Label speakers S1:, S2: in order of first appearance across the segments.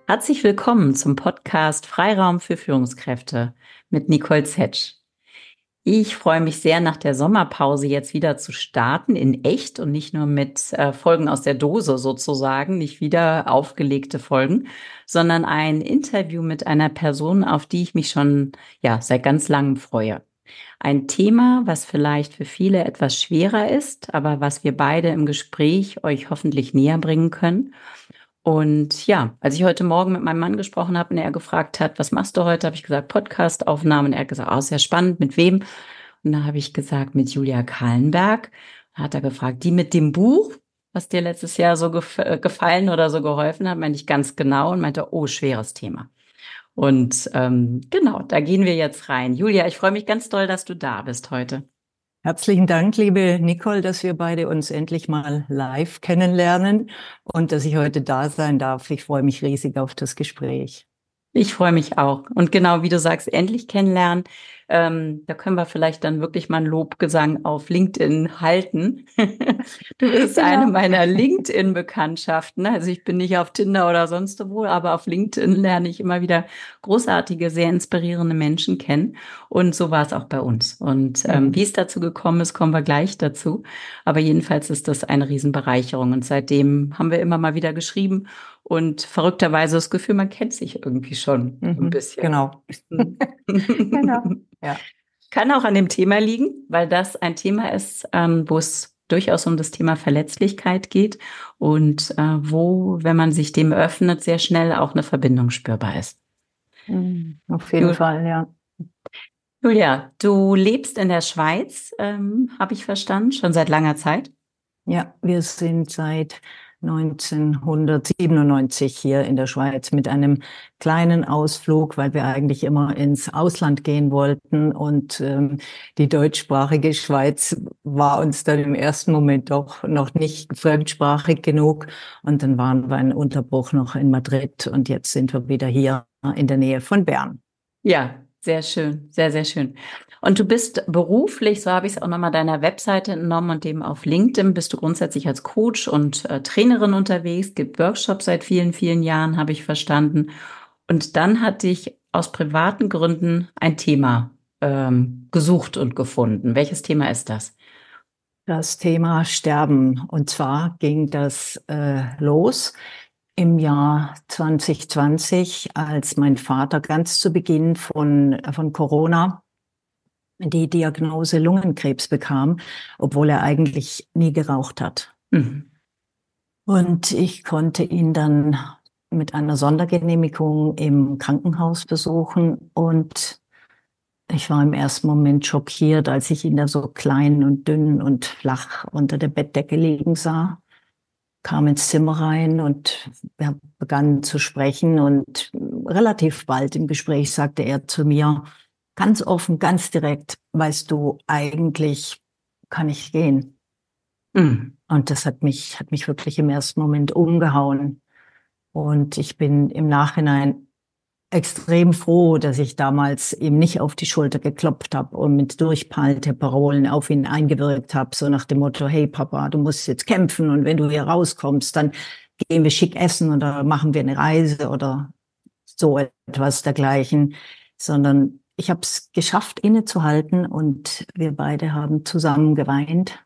S1: Herzlich willkommen zum Podcast Freiraum für Führungskräfte mit Nicole Zetsch. Ich freue mich sehr, nach der Sommerpause jetzt wieder zu starten, in echt und nicht nur mit Folgen aus der Dose sozusagen, nicht wieder aufgelegte Folgen, sondern ein Interview mit einer Person, auf die ich mich schon seit ganz langem freue. Ein Thema, was vielleicht für viele etwas schwerer ist, aber was wir beide im Gespräch euch hoffentlich näher bringen können. Und ja, als ich heute Morgen mit meinem Mann gesprochen habe und er gefragt hat, was machst du heute, habe ich gesagt, Podcast-Aufnahmen. Und er hat gesagt, oh, sehr spannend, mit wem? Und da habe ich gesagt, mit Julia Kahlenberg. Da hat er gefragt, die mit dem Buch, was dir letztes Jahr so gefallen oder so geholfen hat, meinte ich ganz genau und meinte, oh, schweres Thema. Und genau, da gehen wir jetzt rein. Julia, ich freue mich ganz doll, dass du da bist heute.
S2: Herzlichen Dank, liebe Nicole, dass wir beide uns endlich mal live kennenlernen und dass ich heute da sein darf. Ich freue mich riesig auf das Gespräch.
S1: Ich freue mich auch. Und genau wie du sagst, endlich kennenlernen. Da können wir vielleicht dann wirklich mal einen Lobgesang auf LinkedIn halten. Du bist eine
S2: Genau.
S1: meiner LinkedIn-Bekanntschaften. Also ich bin nicht auf Tinder oder sonst wo, aber auf LinkedIn lerne ich immer wieder großartige, sehr inspirierende Menschen kennen. Und so war es auch bei uns. Und wie es dazu gekommen ist, kommen wir gleich dazu. Aber jedenfalls ist das eine Riesenbereicherung. Und seitdem haben wir immer mal wieder geschrieben und verrückterweise das Gefühl, man kennt sich irgendwie schon ein bisschen.
S2: Genau.
S1: Mhm.
S2: Genau. Ja.
S1: Kann auch an dem Thema liegen, weil das ein Thema ist, wo es durchaus um das Thema Verletzlichkeit geht und wo, wenn man sich dem öffnet, sehr schnell auch eine Verbindung spürbar ist.
S2: Auf jeden
S1: Ju-
S2: Fall, ja.
S1: Julia, du lebst in der Schweiz, habe ich verstanden, schon seit langer Zeit.
S2: Ja, wir sind seit 1997 hier in der Schweiz mit einem kleinen Ausflug, weil wir eigentlich immer ins Ausland gehen wollten. Und die deutschsprachige Schweiz war uns dann im ersten Moment doch noch nicht fremdsprachig genug. Und dann waren wir einen Unterbruch noch in Madrid und jetzt sind wir wieder hier in der Nähe von Bern.
S1: Ja, sehr schön, sehr, sehr schön. Und du bist beruflich, so habe ich es auch nochmal deiner Webseite entnommen und dem auf LinkedIn, bist du grundsätzlich als Coach und Trainerin unterwegs, gibt Workshops seit vielen, vielen Jahren, habe ich verstanden. Und dann hat dich aus privaten Gründen ein Thema gesucht und gefunden. Welches Thema ist das?
S2: Das Thema Sterben. Und zwar ging das los im Jahr 2020, als mein Vater ganz zu Beginn von Corona die Diagnose Lungenkrebs bekam, obwohl er eigentlich nie geraucht hat.
S1: Mhm.
S2: Und ich konnte ihn dann mit einer Sondergenehmigung im Krankenhaus besuchen und ich war im ersten Moment schockiert, als ich ihn da so klein und dünn und flach unter der Bettdecke liegen sah. Kam ins Zimmer rein und wir begannen zu sprechen und relativ bald im Gespräch sagte er zu mir, ganz offen, ganz direkt, weißt du, eigentlich kann ich gehen.
S1: Mhm.
S2: Und das hat mich wirklich im ersten Moment umgehauen. Und ich bin im Nachhinein extrem froh, dass ich damals ihm nicht auf die Schulter geklopft habe und mit Durchhalteparolen auf ihn eingewirkt habe, so nach dem Motto, hey Papa, du musst jetzt kämpfen und wenn du hier rauskommst, dann gehen wir schick essen oder machen wir eine Reise oder so etwas dergleichen, sondern ich habe es geschafft, innezuhalten und wir beide haben zusammen geweint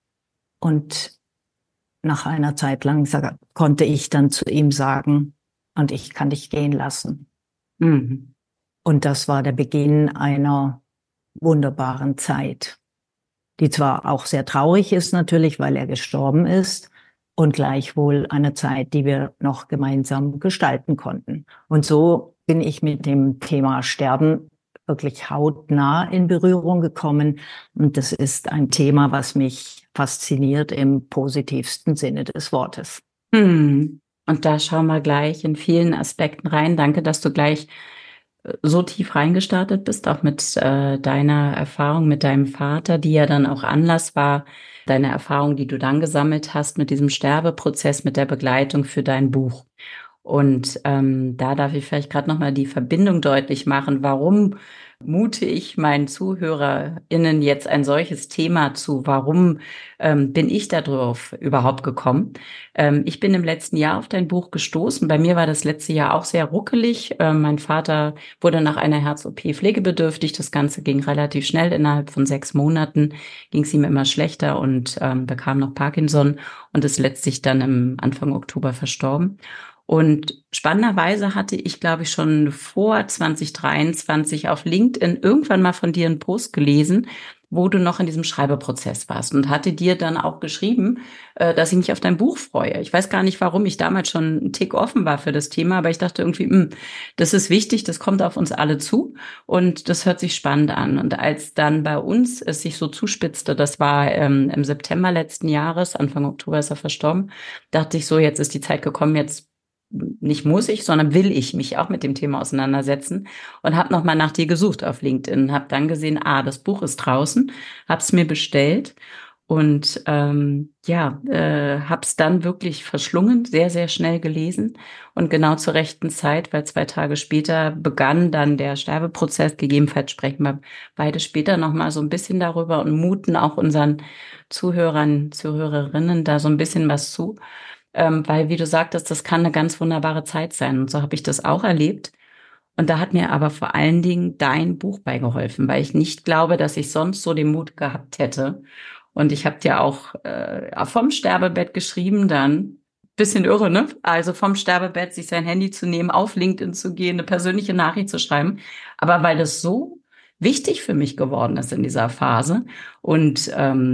S2: und nach einer Zeit lang konnte ich dann zu ihm sagen, und ich kann dich gehen lassen.
S1: Mhm.
S2: Und das war der Beginn einer wunderbaren Zeit, die zwar auch sehr traurig ist natürlich, weil er gestorben ist, und gleichwohl eine Zeit, die wir noch gemeinsam gestalten konnten. Und so bin ich mit dem Thema Sterben wirklich hautnah in Berührung gekommen. Und das ist ein Thema, was mich fasziniert im positivsten Sinne des Wortes.
S1: Mhm. Und da schauen wir gleich in vielen Aspekten rein. Danke, dass du gleich so tief reingestartet bist, auch mit deiner Erfahrung mit deinem Vater, die ja dann auch Anlass war, deine Erfahrung, die du dann gesammelt hast mit diesem Sterbeprozess, mit der Begleitung für dein Buch. Und da darf ich vielleicht gerade nochmal die Verbindung deutlich machen, warum mute ich meinen ZuhörerInnen jetzt ein solches Thema zu? Warum bin ich darauf überhaupt gekommen? Ich bin im letzten Jahr auf dein Buch gestoßen. Bei mir war das letzte Jahr auch sehr ruckelig. Mein Vater wurde nach einer Herz-OP pflegebedürftig. Das Ganze ging relativ schnell. Innerhalb von 6 Monaten ging es ihm immer schlechter und bekam noch Parkinson und ist letztlich dann im Anfang Oktober verstorben. Und spannenderweise hatte ich, glaube ich, schon vor 2023 auf LinkedIn irgendwann mal von dir einen Post gelesen, wo du noch in diesem Schreibeprozess warst und hatte dir dann auch geschrieben, dass ich mich auf dein Buch freue. Ich weiß gar nicht, warum ich damals schon einen Tick offen war für das Thema, aber ich dachte irgendwie, das ist wichtig, das kommt auf uns alle zu und das hört sich spannend an. Und als dann bei uns es sich so zuspitzte, das war im September letzten Jahres, Anfang Oktober ist er verstorben, dachte ich so, jetzt ist die Zeit gekommen, jetzt nicht muss ich, sondern will ich mich auch mit dem Thema auseinandersetzen und habe nochmal nach dir gesucht auf LinkedIn, habe dann gesehen, das Buch ist draußen, habe es mir bestellt und habe es dann wirklich verschlungen, sehr, sehr schnell gelesen und genau zur rechten Zeit, weil 2 Tage später begann dann der Sterbeprozess. Gegebenenfalls sprechen wir beide später nochmal so ein bisschen darüber und muten auch unseren Zuhörern, Zuhörerinnen da so ein bisschen was zu. Weil, wie du sagtest, das kann eine ganz wunderbare Zeit sein. Und so habe ich das auch erlebt. Und da hat mir aber vor allen Dingen dein Buch beigeholfen, weil ich nicht glaube, dass ich sonst so den Mut gehabt hätte. Und ich habe dir auch vom Sterbebett geschrieben, dann bisschen irre, ne? Also vom Sterbebett sich sein Handy zu nehmen, auf LinkedIn zu gehen, eine persönliche Nachricht zu schreiben. Aber weil das so wichtig für mich geworden ist in dieser Phase und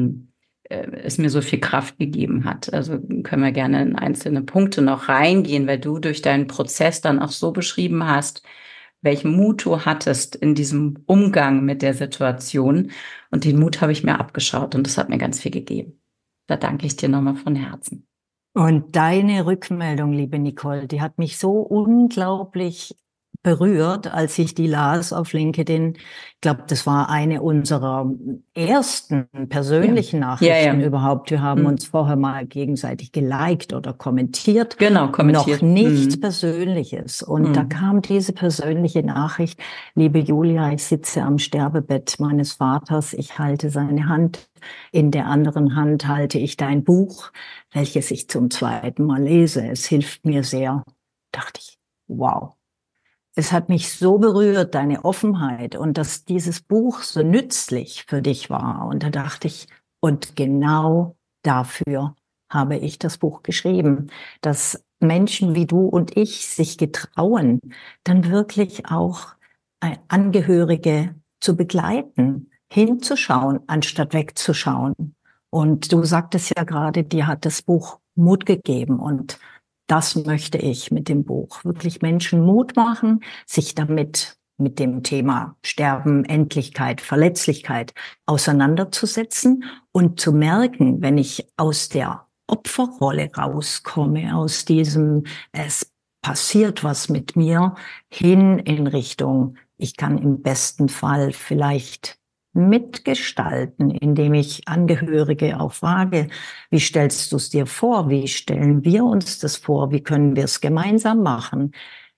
S1: es mir so viel Kraft gegeben hat. Also können wir gerne in einzelne Punkte noch reingehen, weil du durch deinen Prozess dann auch so beschrieben hast, welchen Mut du hattest in diesem Umgang mit der Situation. Und den Mut habe ich mir abgeschaut und das hat mir ganz viel gegeben. Da danke ich dir nochmal von Herzen.
S2: Und deine Rückmeldung, liebe Nicole, die hat mich so unglaublich berührt, als ich die las auf LinkedIn. Ich glaube, das war eine unserer ersten
S1: Ja,
S2: persönlichen
S1: ja, ja.
S2: Nachrichten überhaupt. Wir haben uns
S1: Hm.
S2: vorher mal gegenseitig geliked oder kommentiert.
S1: Genau,
S2: Noch
S1: kommentiert.
S2: nichts
S1: Hm.
S2: Persönliches. Und da
S1: Hm.
S2: kam diese persönliche Nachricht: Liebe Julia, ich sitze am Sterbebett meines Vaters. Ich halte seine Hand. In der anderen Hand halte ich dein Buch, welches ich zum 2. Mal lese. Es hilft mir sehr. Dachte ich, wow. Es hat mich so berührt, deine Offenheit und dass dieses Buch so nützlich für dich war. Und da dachte ich, und genau dafür habe ich das Buch geschrieben, dass Menschen wie du und ich sich getrauen, dann wirklich auch Angehörige zu begleiten, hinzuschauen, anstatt wegzuschauen. Und du sagtest ja gerade, dir hat das Buch Mut gegeben und das möchte ich mit dem Buch. Wirklich Menschen Mut machen, sich damit mit dem Thema Sterben, Endlichkeit, Verletzlichkeit auseinanderzusetzen und zu merken, wenn ich aus der Opferrolle rauskomme, aus diesem, es passiert was mit mir, hin in Richtung, ich kann im besten Fall vielleicht mitgestalten, indem ich Angehörige auch frage, wie stellst du es dir vor? Wie stellen wir uns das vor? Wie können wir es gemeinsam machen?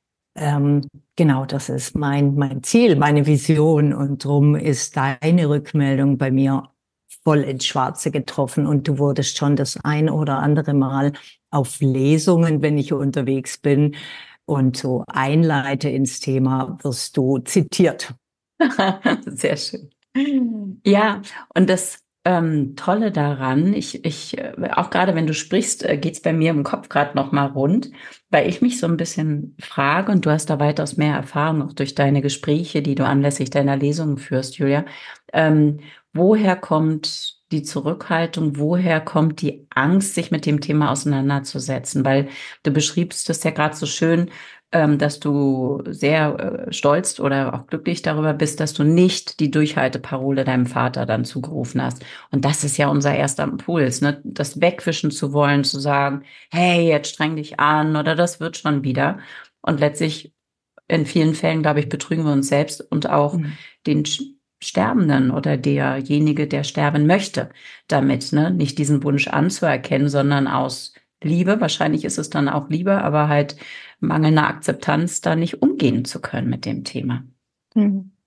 S2: Genau, das ist mein Ziel, meine Vision. Und drum ist deine Rückmeldung bei mir voll ins Schwarze getroffen. Und du wurdest schon das ein oder andere Mal auf Lesungen, wenn ich unterwegs bin und so einleite ins Thema, wirst du zitiert.
S1: Sehr schön. Ja, und das Tolle daran, auch gerade wenn du sprichst, geht's bei mir im Kopf gerade noch mal rund, weil ich mich so ein bisschen frage, und du hast da weitaus mehr Erfahrung auch durch deine Gespräche, die du anlässlich deiner Lesungen führst, Julia. Ähm, Woher kommt die Zurückhaltung? Woher kommt die Angst, sich mit dem Thema auseinanderzusetzen? Weil du beschriebst das ja gerade so schön, dass du sehr stolz oder auch glücklich darüber bist, dass du nicht die Durchhalteparole deinem Vater dann zugerufen hast. Und das ist ja unser erster Impuls, ne? Das wegwischen zu wollen, zu sagen, hey, jetzt streng dich an oder das wird schon wieder. Und letztlich in vielen Fällen, glaube ich, betrügen wir uns selbst und auch
S2: Mhm.
S1: den Sterbenden oder derjenige, der sterben möchte, damit, ne? Nicht diesen Wunsch anzuerkennen, sondern aus Liebe, wahrscheinlich ist es dann auch Liebe, aber halt mangelnde Akzeptanz, da nicht umgehen zu können mit dem Thema.
S2: Mhm.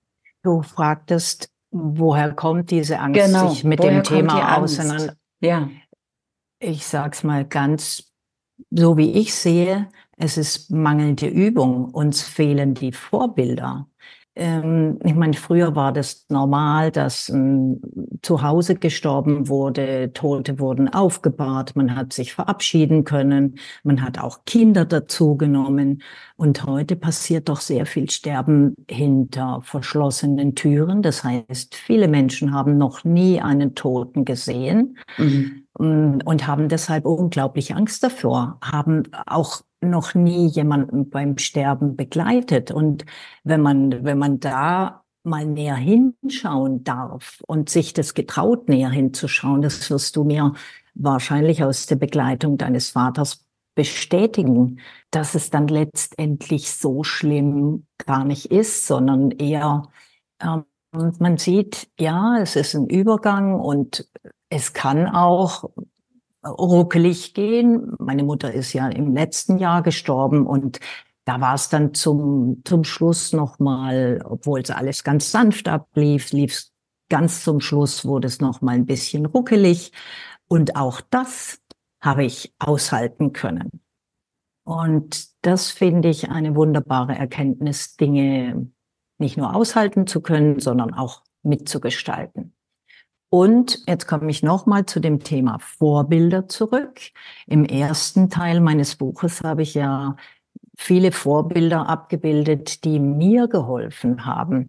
S2: Du fragtest, woher kommt diese Angst, sich
S1: Genau,
S2: mit dem
S1: woher kommt die
S2: Thema auseinander.
S1: Angst? Ja.
S2: Ich sag's mal ganz, so wie ich sehe, es ist mangelnde Übung, uns fehlen die Vorbilder. Ich meine, früher war das normal, dass zu Hause gestorben wurde, Tote wurden aufgebahrt, man hat sich verabschieden können, man hat auch Kinder dazu genommen. Und heute passiert doch sehr viel Sterben hinter verschlossenen Türen. Das heißt, viele Menschen haben noch nie einen Toten gesehen
S1: Mhm.
S2: und haben deshalb unglaublich Angst davor, haben auch noch nie jemanden beim Sterben begleitet. Und wenn man da mal näher hinschauen darf und sich das getraut, näher hinzuschauen, das wirst du mir wahrscheinlich aus der Begleitung deines Vaters bestätigen, dass es dann letztendlich so schlimm gar nicht ist, sondern eher, man sieht, ja, es ist ein Übergang und es kann auch ruckelig gehen. Meine Mutter ist ja im letzten Jahr gestorben und da war es dann zum Schluss nochmal, obwohl es alles ganz sanft ablief, lief es ganz zum Schluss, wurde es nochmal ein bisschen ruckelig. Und auch das habe ich aushalten können. Und das finde ich eine wunderbare Erkenntnis, Dinge nicht nur aushalten zu können, sondern auch mitzugestalten. Und jetzt komme ich nochmal zu dem Thema Vorbilder zurück. Im ersten Teil meines Buches habe ich ja viele Vorbilder abgebildet, die mir geholfen haben.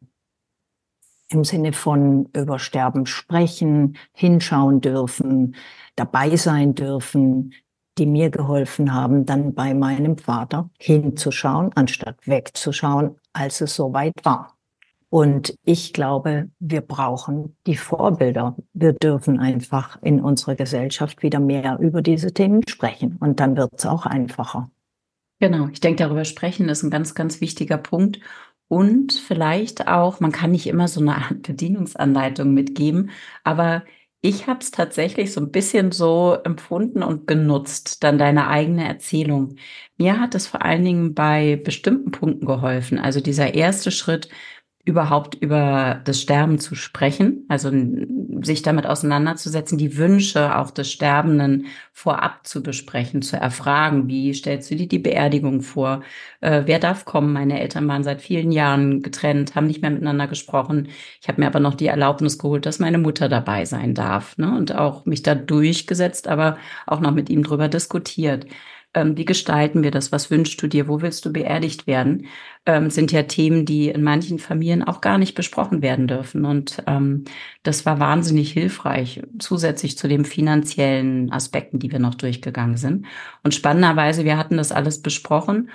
S2: Im Sinne von über Sterben sprechen, hinschauen dürfen, dabei sein dürfen, die mir geholfen haben, dann bei meinem Vater hinzuschauen, anstatt wegzuschauen, als es soweit war. Und ich glaube, wir brauchen die Vorbilder. Wir dürfen einfach in unserer Gesellschaft wieder mehr über diese Themen sprechen. Und dann wird es auch einfacher.
S1: Genau, ich denke, darüber sprechen ist ein ganz, ganz wichtiger Punkt. Und vielleicht auch, man kann nicht immer so eine Art Bedienungsanleitung mitgeben, aber ich habe es tatsächlich so ein bisschen so empfunden und genutzt, dann deine eigene Erzählung. Mir hat es vor allen Dingen bei bestimmten Punkten geholfen. Also dieser erste Schritt, überhaupt über das Sterben zu sprechen, also sich damit auseinanderzusetzen, die Wünsche auch des Sterbenden vorab zu besprechen, zu erfragen, wie stellst du dir die Beerdigung vor, wer darf kommen, meine Eltern waren seit vielen Jahren getrennt, haben nicht mehr miteinander gesprochen, ich habe mir aber noch die Erlaubnis geholt, dass meine Mutter dabei sein darf, ne? Und auch mich da durchgesetzt, aber auch noch mit ihm drüber diskutiert. Wie gestalten wir das? Was wünschst du dir? Wo willst du beerdigt werden? Sind ja Themen, die in manchen Familien auch gar nicht besprochen werden dürfen. Und das war wahnsinnig hilfreich, zusätzlich zu den finanziellen Aspekten, die wir noch durchgegangen sind. Und spannenderweise, wir hatten das alles besprochen.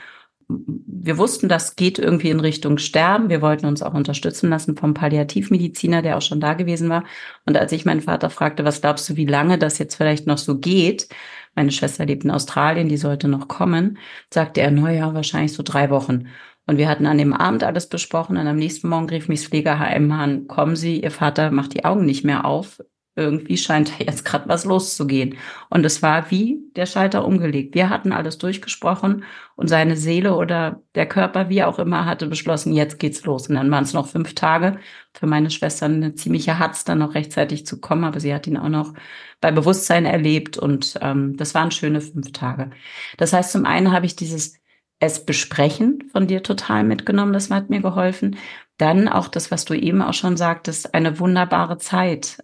S1: Wir wussten, das geht irgendwie in Richtung Sterben. Wir wollten uns auch unterstützen lassen vom Palliativmediziner, der auch schon da gewesen war. Und als ich meinen Vater fragte, was glaubst du, wie lange das jetzt vielleicht noch so geht? Meine Schwester lebt in Australien, die sollte noch kommen, sagte er, na ja, wahrscheinlich so 3 Wochen. Und wir hatten an dem Abend alles besprochen und am nächsten Morgen rief mich das Pflegeheim an, kommen Sie, Ihr Vater macht die Augen nicht mehr auf. Irgendwie scheint da jetzt gerade was loszugehen. Und es war wie der Schalter umgelegt. Wir hatten alles durchgesprochen und seine Seele oder der Körper, wie auch immer, hatte beschlossen, jetzt geht's los. Und dann waren es noch 5 Tage. Für meine Schwester eine ziemliche Hatz, dann noch rechtzeitig zu kommen, aber sie hat ihn auch noch bei Bewusstsein erlebt und das waren schöne 5 Tage. Das heißt, zum einen habe ich dieses es besprechen von dir total mitgenommen, das hat mir geholfen. Dann auch das, was du eben auch schon sagtest, eine wunderbare Zeit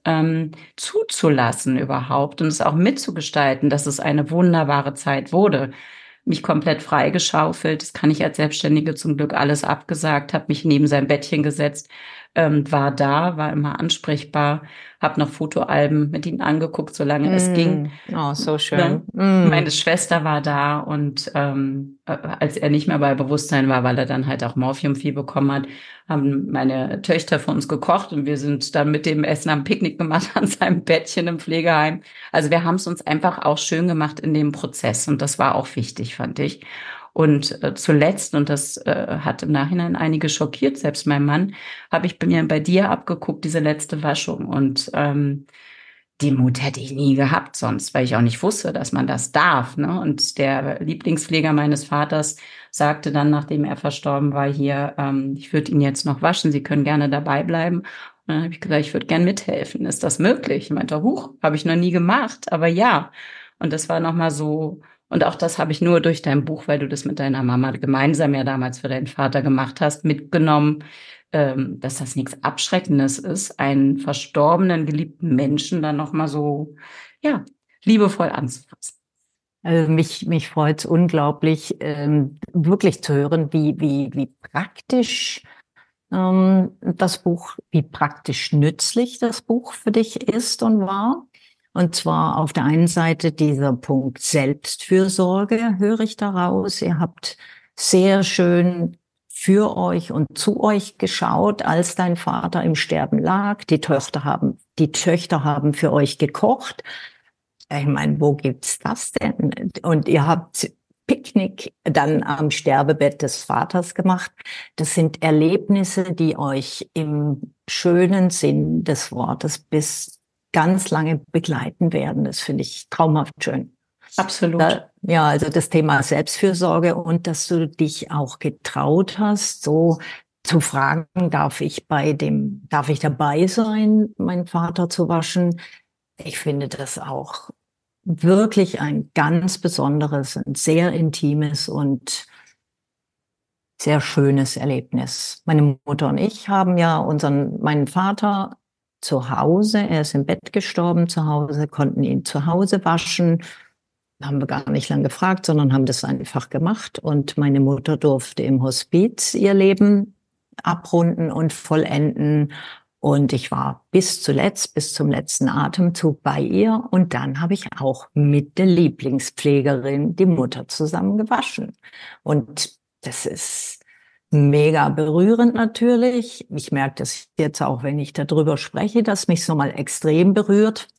S1: zuzulassen überhaupt und es auch mitzugestalten, dass es eine wunderbare Zeit wurde. Mich komplett freigeschaufelt, das kann ich als Selbstständige zum Glück alles abgesagt, habe mich neben sein Bettchen gesetzt, war da, war immer ansprechbar, habe noch Fotoalben mit ihm angeguckt, solange es ging.
S2: Oh, so
S1: Ne?
S2: schön.
S1: Meine Schwester war da und als er nicht mehr bei Bewusstsein war, weil er dann halt auch Morphiumvieh bekommen hat, haben meine Töchter für uns gekocht und wir sind dann mit dem Essen am Picknick gemacht an seinem Bettchen im Pflegeheim. Also wir haben es uns einfach auch schön gemacht in dem Prozess und das war auch wichtig, fand ich. Und zuletzt, und das hat im Nachhinein einige schockiert, selbst mein Mann, habe ich mir bei dir abgeguckt, diese letzte Waschung und den Mut hätte ich nie gehabt sonst, weil ich auch nicht wusste, dass man das darf, ne? Und der Lieblingspfleger meines Vaters sagte dann, nachdem er verstorben war, hier, ich würde ihn jetzt noch waschen, Sie können gerne dabei bleiben. Und dann habe ich gesagt, ich würde gern mithelfen. Ist das möglich? Ich meinte, huch, habe ich noch nie gemacht, aber ja. Und das war nochmal so, und auch das habe ich nur durch dein Buch, weil du das mit deiner Mama gemeinsam ja damals für deinen Vater gemacht hast, mitgenommen, dass das nichts Abschreckendes ist, einen verstorbenen, geliebten Menschen dann nochmal so, ja, liebevoll anzufassen.
S2: Also mich freut es unglaublich, wirklich zu hören, wie praktisch das Buch, wie praktisch nützlich das Buch für dich ist und war. Und zwar auf der einen Seite dieser Punkt Selbstfürsorge höre ich daraus. Ihr habt sehr schön für euch und zu euch geschaut, als dein Vater im Sterben lag. Die Töchter haben für euch gekocht. Ich meine, wo gibt's das denn? Und ihr habt Picknick dann am Sterbebett des Vaters gemacht. Das sind Erlebnisse, die euch im schönen Sinn des Wortes bis ganz lange begleiten werden. Das finde ich traumhaft schön.
S1: Absolut.
S2: Ja, also das Thema Selbstfürsorge und dass du dich auch getraut hast, so zu fragen, darf ich dabei sein, meinen Vater zu waschen? Ich finde das auch wirklich ein ganz besonderes, ein sehr intimes und sehr schönes Erlebnis. Meine Mutter und ich haben ja meinen Vater zu Hause, er ist im Bett gestorben zu Hause, konnten ihn zu Hause waschen. Haben wir gar nicht lange gefragt, sondern haben das einfach gemacht. Und meine Mutter durfte im Hospiz ihr Leben abrunden und vollenden. Und ich war bis zum letzten Atemzug bei ihr. Und dann habe ich auch mit der Lieblingspflegerin die Mutter zusammen gewaschen. Und das ist mega berührend natürlich. Ich merke das jetzt auch, wenn ich darüber spreche, dass mich so mal extrem berührt.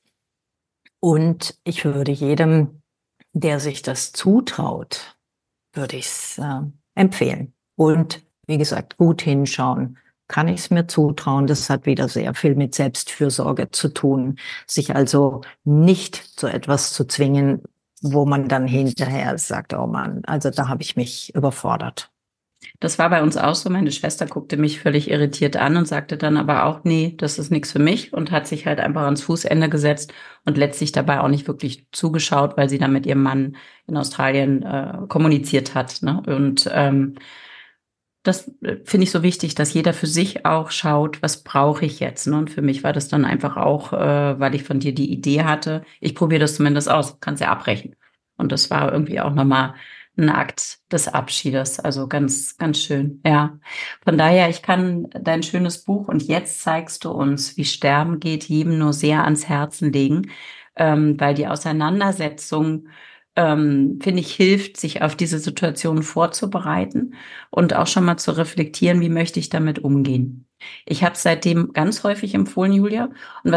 S2: Und ich würde jedem, der sich das zutraut, würde ich es empfehlen. Und wie gesagt, gut hinschauen. Kann ich es mir zutrauen? Das hat wieder sehr viel mit Selbstfürsorge zu tun. Sich also nicht zu etwas zu zwingen, wo man dann hinterher sagt, oh Mann, also da habe ich mich überfordert.
S1: Das war bei uns auch so. Meine Schwester guckte mich völlig irritiert an und sagte dann aber auch, nee, das ist nichts für mich und hat sich halt einfach ans Fußende gesetzt und letztlich dabei auch nicht wirklich zugeschaut, weil sie dann mit ihrem Mann in Australien kommuniziert hat. Ne? Und das finde ich so wichtig, dass jeder für sich auch schaut, was brauche ich jetzt. Ne? Und für mich war das dann einfach auch, weil ich von dir die Idee hatte, ich probiere das zumindest aus, kannst ja abbrechen. Und das war irgendwie auch nochmal ein Akt des Abschiedes. Also ganz, ganz schön. Ja. Von daher, ich kann dein schönes Buch und jetzt zeigst du uns, wie Sterben geht, jedem nur sehr ans Herzen legen, weil die Auseinandersetzung, finde ich, hilft, sich auf diese Situation vorzubereiten und auch schon mal zu reflektieren, wie möchte ich damit umgehen. Ich habe es seitdem ganz häufig empfohlen, Julia, und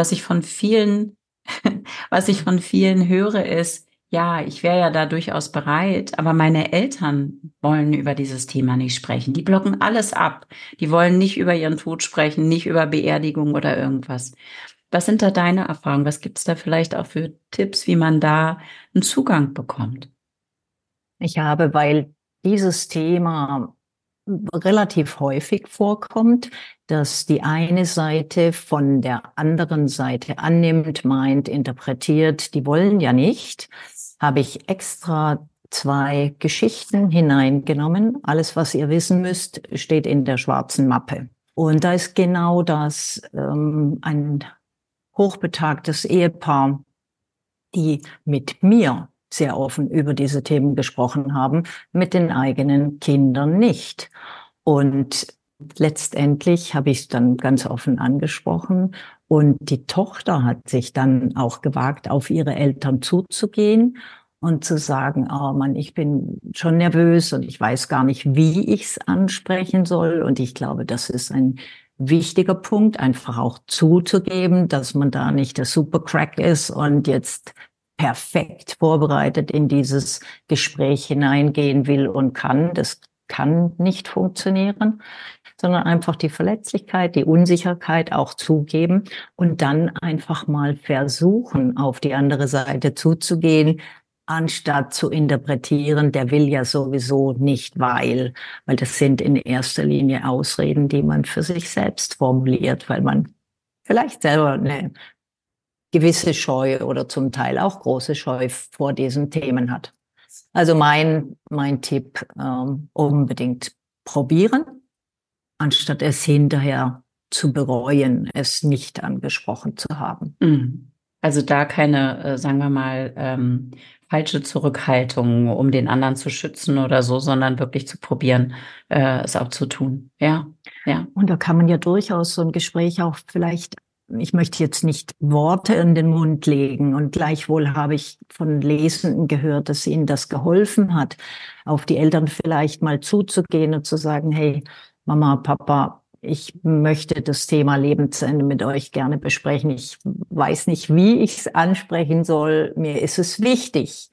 S1: was ich von vielen höre, ist, ja, ich wäre ja da durchaus bereit, aber meine Eltern wollen über dieses Thema nicht sprechen. Die blocken alles ab. Die wollen nicht über ihren Tod sprechen, nicht über Beerdigung oder irgendwas. Was sind da deine Erfahrungen? Was gibt's da vielleicht auch für Tipps, wie man da einen Zugang bekommt?
S2: Ich habe, weil dieses Thema relativ häufig vorkommt, dass die eine Seite von der anderen Seite annimmt, meint, interpretiert, die wollen ja nicht, habe ich extra 2 Geschichten hineingenommen. Alles, was ihr wissen müsst, steht in der schwarzen Mappe. Und da ist genau das, ein hochbetagtes Ehepaar, die mit mir sehr offen über diese Themen gesprochen haben, mit den eigenen Kindern nicht. Und letztendlich habe ich es dann ganz offen angesprochen. Und die Tochter hat sich dann auch gewagt, auf ihre Eltern zuzugehen und zu sagen, oh Mann, ich bin schon nervös und ich weiß gar nicht, wie ich es ansprechen soll. Und ich glaube, das ist ein wichtiger Punkt, einfach auch zuzugeben, dass man da nicht der Supercrack ist und jetzt perfekt vorbereitet in dieses Gespräch hineingehen will und kann. Das kann nicht funktionieren, sondern einfach die Verletzlichkeit, die Unsicherheit auch zugeben und dann einfach mal versuchen, auf die andere Seite zuzugehen. anstatt zu interpretieren, der will ja sowieso nicht, weil das sind in erster Linie Ausreden, die man für sich selbst formuliert, weil man vielleicht selber eine gewisse Scheu oder zum Teil auch große Scheu vor diesen Themen hat. Also mein Tipp, unbedingt probieren, anstatt es hinterher zu bereuen, es nicht angesprochen zu haben.
S1: Mhm. Also da keine, sagen wir mal, falsche Zurückhaltung, um den anderen zu schützen oder so, sondern wirklich zu probieren, es auch zu tun. Ja, ja.
S2: Und da kann man ja durchaus so ein Gespräch auch vielleicht, ich möchte jetzt nicht Worte in den Mund legen, und gleichwohl habe ich von Lesenden gehört, dass ihnen das geholfen hat, auf die Eltern vielleicht mal zuzugehen und zu sagen, hey, Mama, Papa, ich möchte das Thema Lebensende mit euch gerne besprechen. Ich weiß nicht, wie ich es ansprechen soll. Mir ist es wichtig.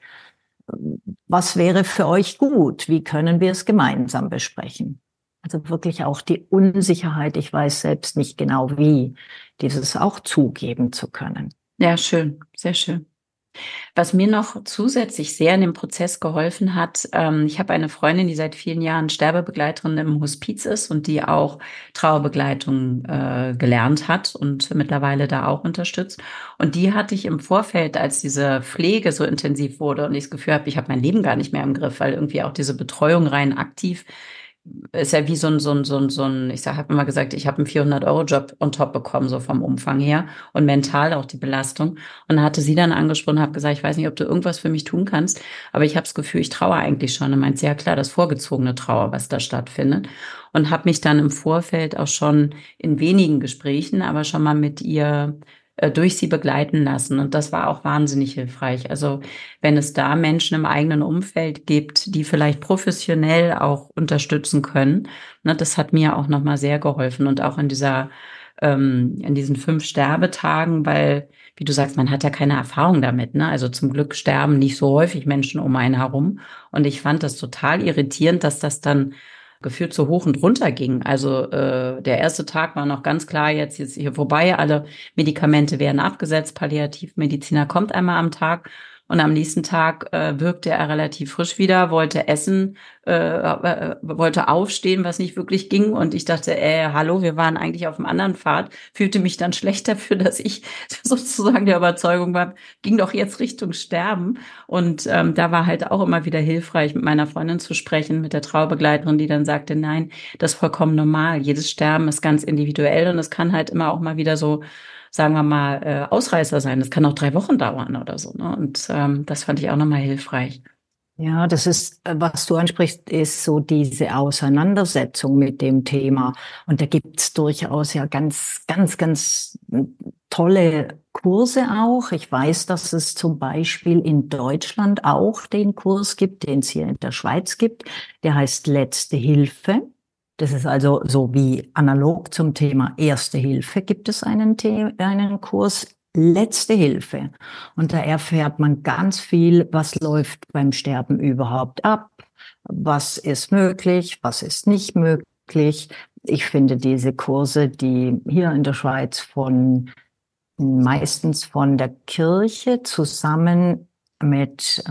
S2: Was wäre für euch gut? Wie können wir es gemeinsam besprechen? Also wirklich auch die Unsicherheit, ich weiß selbst nicht genau wie, dieses auch zugeben zu können.
S1: Ja, schön, sehr schön. Was mir noch zusätzlich sehr in dem Prozess geholfen hat, ich habe eine Freundin, die seit vielen Jahren Sterbebegleiterin im Hospiz ist und die auch Trauerbegleitung gelernt hat und mittlerweile da auch unterstützt. Und die hatte ich im Vorfeld, als diese Pflege so intensiv wurde und ich das Gefühl habe, ich habe mein Leben gar nicht mehr im Griff, weil irgendwie auch diese Betreuung rein aktiv ist ja wie ich habe immer gesagt, ich habe einen 400-Euro-Job on top bekommen, so vom Umfang her und mental auch die Belastung. Und da hatte sie dann angesprochen, habe gesagt, ich weiß nicht, ob du irgendwas für mich tun kannst, aber ich habe das Gefühl, ich traue eigentlich schon. Und meint sie, ja klar, das vorgezogene Trauer, was da stattfindet. Und habe mich dann im Vorfeld auch schon in wenigen Gesprächen, aber schon mal mit ihr durch sie begleiten lassen. Und das war auch wahnsinnig hilfreich. Also wenn es da Menschen im eigenen Umfeld gibt, die vielleicht professionell auch unterstützen können, ne, das hat mir auch nochmal sehr geholfen. Und auch in diesen 5 Sterbetagen, weil, wie du sagst, man hat ja keine Erfahrung damit, ne? Also zum Glück sterben nicht so häufig Menschen um einen herum. Und ich fand das total irritierend, dass das dann gefühlt so hoch und runter ging. Also der erste Tag war noch ganz klar, jetzt hier vorbei, alle Medikamente werden abgesetzt, Palliativmediziner kommt einmal am Tag. Und am nächsten Tag wirkte er relativ frisch wieder, wollte essen, wollte aufstehen, was nicht wirklich ging. Und ich dachte, hallo, wir waren eigentlich auf einem anderen Pfad, fühlte mich dann schlecht dafür, dass ich sozusagen der Überzeugung war, ging doch jetzt Richtung Sterben. Und da war halt auch immer wieder hilfreich, mit meiner Freundin zu sprechen, mit der Traubegleiterin, die dann sagte, nein, das ist vollkommen normal. Jedes Sterben ist ganz individuell und es kann halt immer auch mal wieder so, sagen wir mal, Ausreißer sein. Das kann auch 3 Wochen dauern oder so. Ne? Und das fand ich auch nochmal hilfreich.
S2: Ja, das ist, was du ansprichst, ist so diese Auseinandersetzung mit dem Thema. Und da gibt's durchaus ja ganz tolle Kurse auch. Ich weiß, dass es zum Beispiel in Deutschland auch den Kurs gibt, den es hier in der Schweiz gibt. Der heißt Letzte Hilfe. Das ist also so wie analog zum Thema Erste Hilfe gibt es einen Kurs Letzte Hilfe. Und da erfährt man ganz viel, was läuft beim Sterben überhaupt ab, was ist möglich, was ist nicht möglich. Ich finde diese Kurse, die hier in der Schweiz meistens von der Kirche zusammen mit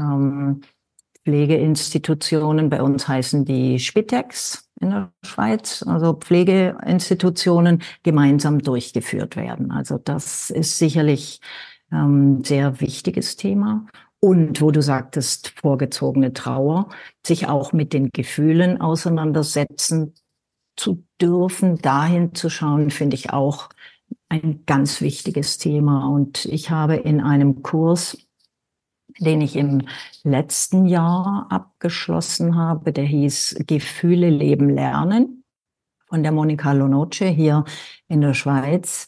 S2: Pflegeinstitutionen, bei uns heißen die Spitex in der Schweiz, also Pflegeinstitutionen, gemeinsam durchgeführt werden. Also das ist sicherlich sehr wichtiges Thema. Und wo du sagtest, vorgezogene Trauer, sich auch mit den Gefühlen auseinandersetzen zu dürfen, dahin zu schauen, finde ich auch ein ganz wichtiges Thema. Und ich habe in einem Kurs, den ich im letzten Jahr abgeschlossen habe, der hieß Gefühle leben lernen, von der Monica Lonoce hier in der Schweiz.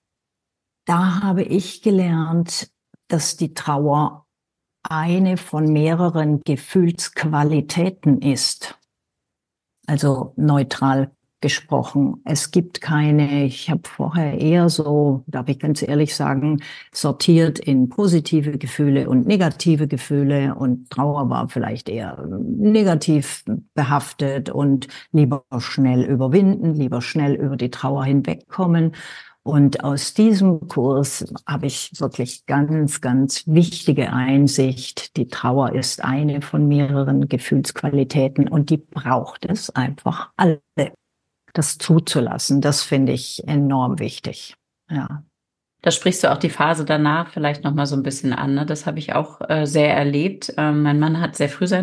S2: Da habe ich gelernt, dass die Trauer eine von mehreren Gefühlsqualitäten ist. Also neutral gesprochen. Es gibt keine, ich habe vorher eher so, darf ich ganz ehrlich sagen, sortiert in positive Gefühle und negative Gefühle, und Trauer war vielleicht eher negativ behaftet und lieber schnell überwinden, lieber schnell über die Trauer hinwegkommen. Und aus diesem Kurs habe ich wirklich ganz, ganz wichtige Einsicht. Die Trauer ist eine von mehreren Gefühlsqualitäten und die braucht es einfach alle. Das zuzulassen, das finde ich enorm wichtig. Ja.
S1: Da sprichst du auch die Phase danach vielleicht noch mal so ein bisschen an, ne? Das habe ich auch sehr erlebt. Mein Mann hat sehr früh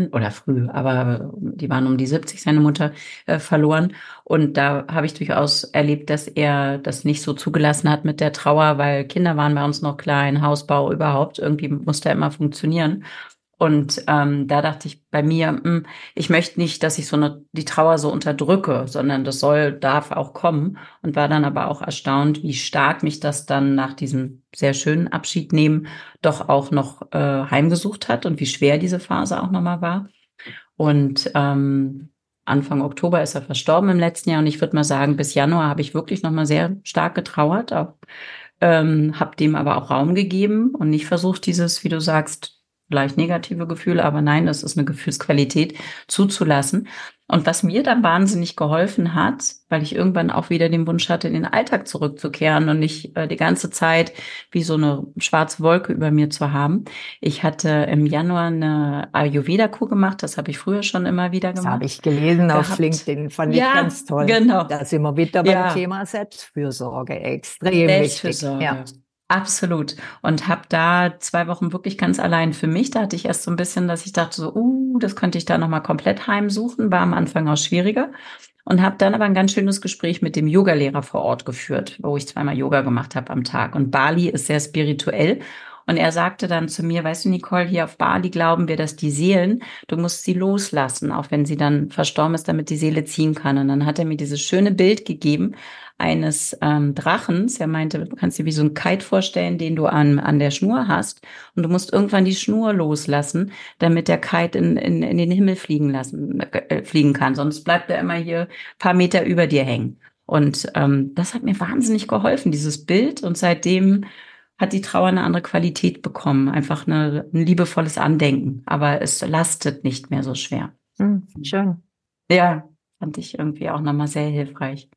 S1: aber die waren um die 70, seine Mutter verloren. Und da habe ich durchaus erlebt, dass er das nicht so zugelassen hat mit der Trauer, weil Kinder waren bei uns noch klein, Hausbau überhaupt. Irgendwie musste er immer funktionieren. Und da dachte ich bei mir, ich möchte nicht, dass ich die Trauer so unterdrücke, sondern darf auch kommen. Und war dann aber auch erstaunt, wie stark mich das dann nach diesem sehr schönen Abschied nehmen doch auch noch heimgesucht hat und wie schwer diese Phase auch nochmal war. Und Anfang Oktober ist er verstorben im letzten Jahr. Und ich würde mal sagen, bis Januar habe ich wirklich nochmal sehr stark getrauert, habe dem aber auch Raum gegeben und nicht versucht, dieses, wie du sagst, vielleicht negative Gefühle, aber nein, das ist eine Gefühlsqualität zuzulassen. Und was mir dann wahnsinnig geholfen hat, weil ich irgendwann auch wieder den Wunsch hatte, in den Alltag zurückzukehren und nicht die ganze Zeit wie so eine schwarze Wolke über mir zu haben. Ich hatte im Januar eine Ayurveda-Kur gemacht, das habe ich früher schon immer wieder
S2: Das
S1: gemacht.
S2: habe ich gelesen auf
S1: Gehabt.
S2: LinkedIn, fand ich
S1: Ja,
S2: ganz toll.
S1: genau.
S2: Da sind wir wieder beim
S1: Ja.
S2: Thema Selbstfürsorge, extrem wichtig. Ja.
S1: Selbstfürsorge. Absolut. Und habe da 2 Wochen wirklich ganz allein für mich. Da hatte ich erst so ein bisschen, dass ich dachte so, das könnte ich da nochmal komplett heimsuchen. War am Anfang auch schwieriger. Und habe dann aber ein ganz schönes Gespräch mit dem Yogalehrer vor Ort geführt, wo ich 2-mal Yoga gemacht habe am Tag. Und Bali ist sehr spirituell. Und er sagte dann zu mir, weißt du, Nicole, hier auf Bali glauben wir, dass die Seelen, du musst sie loslassen, auch wenn sie dann verstorben ist, damit die Seele ziehen kann. Und dann hat er mir dieses schöne Bild gegeben eines Drachens. Er meinte, du kannst dir wie so einen Kite vorstellen, den du an der Schnur hast. Und du musst irgendwann die Schnur loslassen, damit der Kite in den Himmel fliegen kann. Sonst bleibt er immer hier ein paar Meter über dir hängen. Und das hat mir wahnsinnig geholfen, dieses Bild. Und seitdem hat die Trauer eine andere Qualität bekommen. Einfach ein liebevolles Andenken. Aber es lastet nicht mehr so schwer.
S2: Schön.
S1: Ja, fand ich irgendwie auch nochmal sehr hilfreich.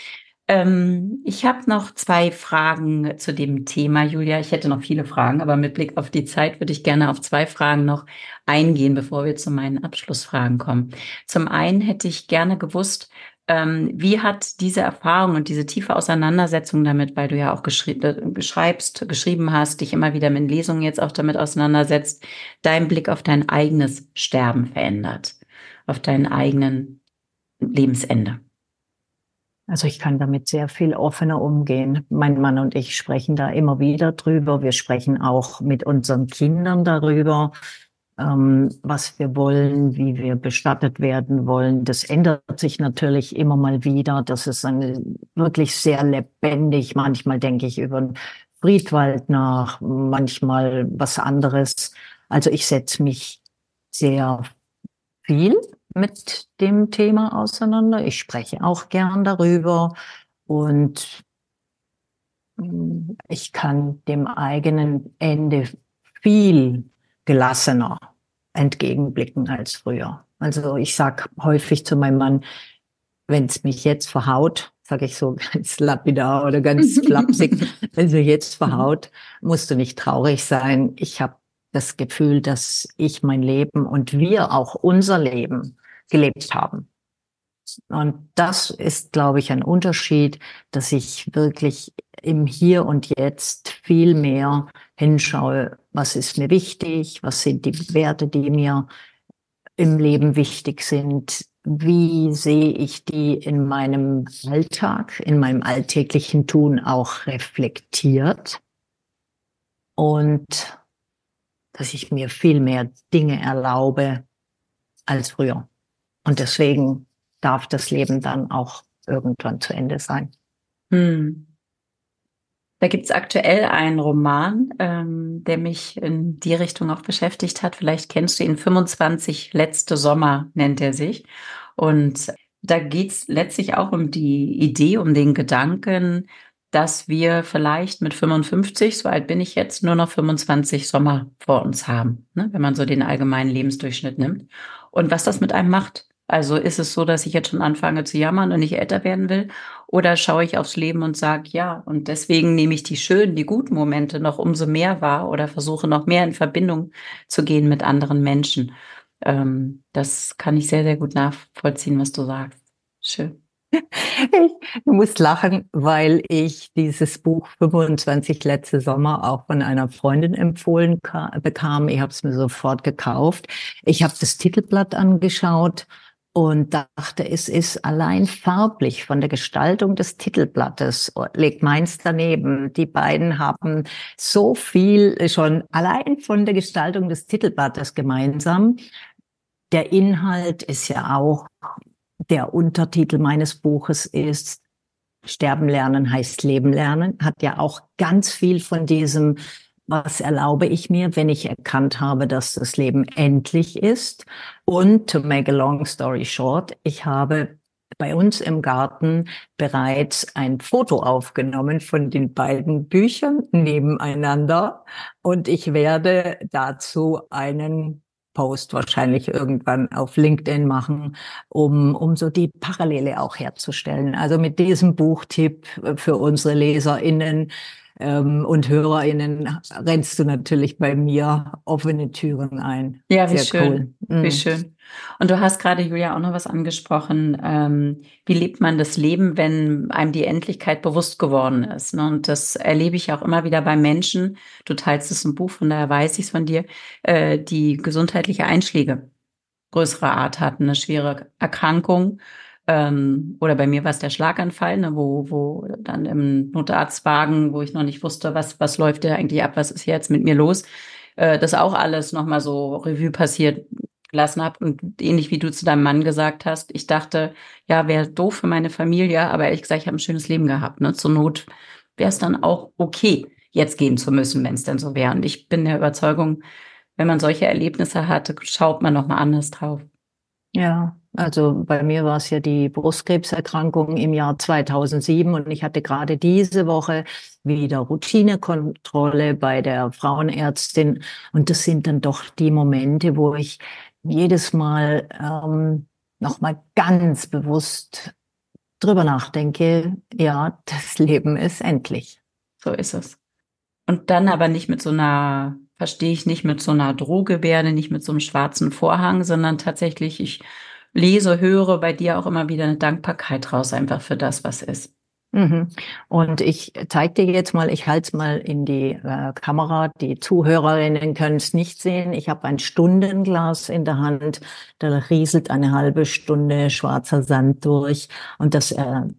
S1: Ich habe noch 2 Fragen zu dem Thema, Julia. Ich hätte noch viele Fragen, aber mit Blick auf die Zeit würde ich gerne auf 2 Fragen noch eingehen, bevor wir zu meinen Abschlussfragen kommen. Zum einen hätte ich gerne gewusst, wie hat diese Erfahrung und diese tiefe Auseinandersetzung damit, weil du ja auch geschrieben hast, dich immer wieder mit Lesungen jetzt auch damit auseinandersetzt, deinen Blick auf dein eigenes Sterben verändert, auf deinen eigenen Lebensende?
S2: Also ich kann damit sehr viel offener umgehen. Mein Mann und ich sprechen da immer wieder drüber. Wir sprechen auch mit unseren Kindern darüber, was wir wollen, wie wir bestattet werden wollen. Das ändert sich natürlich immer mal wieder. Das ist wirklich sehr lebendig. Manchmal denke ich über den Friedwald nach, manchmal was anderes. Also ich setze mich sehr viel mit dem Thema auseinander. Ich spreche auch gern darüber und ich kann dem eigenen Ende viel gelassener entgegenblicken als früher. Also ich sag häufig zu meinem Mann, wenn es mich jetzt verhaut, sage ich so ganz lapidar oder ganz flapsig, wenn es mich jetzt verhaut, musst du nicht traurig sein. Ich habe das Gefühl, dass ich mein Leben und wir auch unser Leben gelebt haben. Und das ist, glaube ich, ein Unterschied, dass ich wirklich im Hier und Jetzt viel mehr hinschaue, was ist mir wichtig, was sind die Werte, die mir im Leben wichtig sind, wie sehe ich die in meinem Alltag, in meinem alltäglichen Tun auch reflektiert und dass ich mir viel mehr Dinge erlaube als früher. Und deswegen darf das Leben dann auch irgendwann zu Ende sein.
S1: Da gibt's aktuell einen Roman, der mich in die Richtung auch beschäftigt hat. Vielleicht kennst du ihn, 25 letzte Sommer nennt er sich. Und da geht's letztlich auch um die Idee, um den Gedanken, dass wir vielleicht mit 55, so alt bin ich jetzt, nur noch 25 Sommer vor uns haben, ne? Wenn man so den allgemeinen Lebensdurchschnitt nimmt. Und was das mit einem macht. Also ist es so, dass ich jetzt schon anfange zu jammern und nicht älter werden will? Oder schaue ich aufs Leben und sage, ja, und deswegen nehme ich die schönen, die guten Momente noch umso mehr wahr oder versuche noch mehr in Verbindung zu gehen mit anderen Menschen. Das kann ich sehr, sehr gut nachvollziehen, was du sagst. Schön.
S2: Ich muss lachen, weil ich dieses Buch 25 letzte Sommer auch von einer Freundin empfohlen bekam. Ich habe es mir sofort gekauft. Ich habe das Titelblatt angeschaut und dachte, es ist allein farblich von der Gestaltung des Titelblattes, legt meins daneben. Die beiden haben so viel schon allein von der Gestaltung des Titelblattes gemeinsam. Der Inhalt ist ja auch, der Untertitel meines Buches ist Sterben lernen heißt Leben lernen, hat ja auch ganz viel von diesem, was erlaube ich mir, wenn ich erkannt habe, dass das Leben endlich ist. Und to make a long story short, ich habe bei uns im Garten bereits ein Foto aufgenommen von den beiden Büchern nebeneinander und ich werde dazu einen Post wahrscheinlich irgendwann auf LinkedIn machen, um so die Parallele auch herzustellen. Also mit diesem Buchtipp für unsere LeserInnen und HörerInnen rennst du natürlich bei mir offene Türen ein.
S1: Ja, wie
S2: Sehr cool.
S1: schön, wie schön. Und du hast gerade, Julia, auch noch was angesprochen. Wie lebt man das Leben, wenn einem die Endlichkeit bewusst geworden ist? Ne? Und das erlebe ich auch immer wieder bei Menschen. Du teilst es im Buch, von daher weiß ich es von dir, die gesundheitliche Einschläge größerer Art hatten, eine schwere Erkrankung. Oder bei mir war es der Schlaganfall, ne, wo dann im Notarztwagen, wo ich noch nicht wusste, was läuft da eigentlich ab, was ist jetzt mit mir los, das auch alles nochmal so Revue passiert gelassen habe. Und ähnlich wie du zu deinem Mann gesagt hast, ich dachte, ja, wäre doof für meine Familie, aber ehrlich gesagt, ich habe ein schönes Leben gehabt. Ne? Zur Not wäre es dann auch okay, jetzt gehen zu müssen, wenn es denn so wäre. Und ich bin der Überzeugung, wenn man solche Erlebnisse hatte, schaut man nochmal anders drauf.
S2: Ja, also bei mir war es ja die Brustkrebserkrankung im Jahr 2007 und ich hatte gerade diese Woche wieder Routinekontrolle bei der Frauenärztin und das sind dann doch die Momente, wo ich jedes Mal nochmal ganz bewusst drüber nachdenke, ja, das Leben ist endlich.
S1: So ist es. Und dann aber nicht mit so einer, verstehe ich nicht mit so einer Drohgebärde, nicht mit so einem schwarzen Vorhang, sondern tatsächlich, ich lese, höre bei dir auch immer wieder eine Dankbarkeit raus, einfach für das, was ist.
S2: Mhm. Und ich zeige dir jetzt mal, ich halte es mal in die Kamera. Die Zuhörerinnen können es nicht sehen. Ich habe ein Stundenglas in der Hand. Da rieselt eine halbe Stunde schwarzer Sand durch. Und das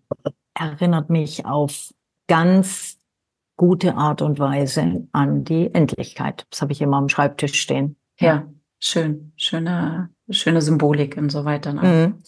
S2: erinnert mich auf ganz gute Art und Weise an die Endlichkeit. Das habe ich immer am Schreibtisch stehen.
S1: Ja, schön, schöne Symbolik und so weiter. Ne?
S2: Mhm.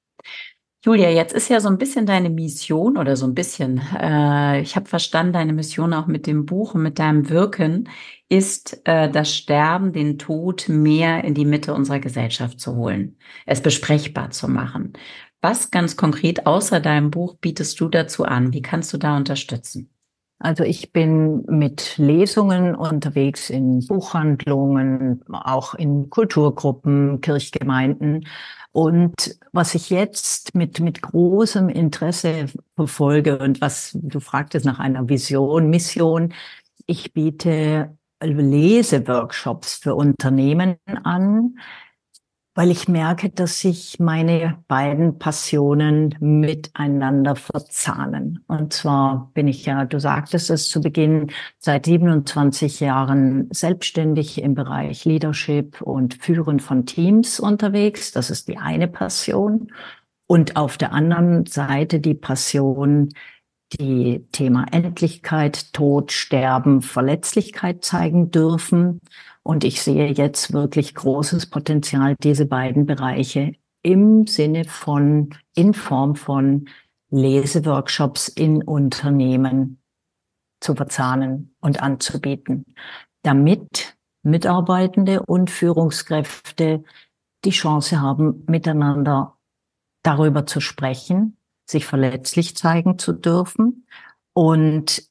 S1: Julia, jetzt ist ja so ein bisschen deine Mission oder so ein bisschen, ich habe verstanden, deine Mission auch mit dem Buch und mit deinem Wirken ist, das Sterben, den Tod mehr in die Mitte unserer Gesellschaft zu holen, es besprechbar zu machen. Was ganz konkret außer deinem Buch bietest du dazu an? Wie kannst du da unterstützen?
S2: Also ich bin mit Lesungen unterwegs in Buchhandlungen, auch in Kulturgruppen, Kirchgemeinden. Und was ich jetzt mit großem Interesse verfolge und was du fragtest nach einer Vision, Mission, ich biete Leseworkshops für Unternehmen an, weil ich merke, dass sich meine beiden Passionen miteinander verzahnen. Und zwar bin ich ja, du sagtest es zu Beginn, seit 27 Jahren selbstständig im Bereich Leadership und Führen von Teams unterwegs. Das ist die eine Passion. Und auf der anderen Seite die Passion, die Thema Endlichkeit, Tod, Sterben, Verletzlichkeit zeigen dürfen. Und ich sehe jetzt wirklich großes Potenzial, diese beiden Bereiche im Sinne von, in Form von Leseworkshops in Unternehmen zu verzahnen und anzubieten, damit Mitarbeitende und Führungskräfte die Chance haben, miteinander darüber zu sprechen, sich verletzlich zeigen zu dürfen und